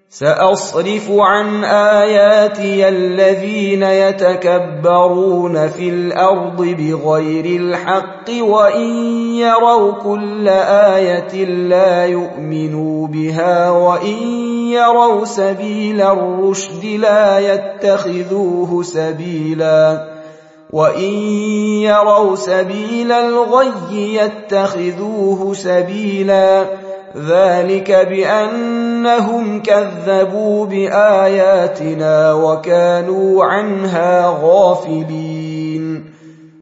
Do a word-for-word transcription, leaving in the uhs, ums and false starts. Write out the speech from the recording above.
سأصرف عن آياتي الذين يتكبرون في الأرض بغير الحق وإن يروا كل آية لا يؤمنوا بها وإن يروا سبيل الرشد لا يتخذوه سبيلا وإن يروا سبيل الغي يتخذوه سبيلا ذلك بأنهم كذبوا بآياتنا وكانوا عنها غافلين